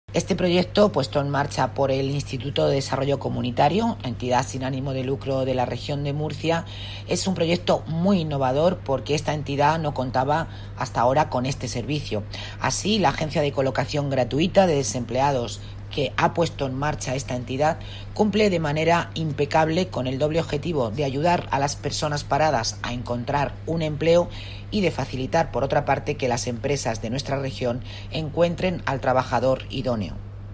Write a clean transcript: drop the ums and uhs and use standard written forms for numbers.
Este proyecto, puesto en marcha por el Instituto de Desarrollo Comunitario, entidad sin ánimo de lucro de la región de Murcia, es un proyecto muy innovador porque esta entidad no contaba hasta ahora con este servicio. Así, la Agencia de Colocación Gratuita de Desempleados que ha puesto en marcha esta entidad cumple de manera impecable con el doble objetivo de ayudar a las personas paradas a encontrar un empleo y de facilitar, por otra parte, que las empresas de nuestra región encuentren al trabajador idóneo.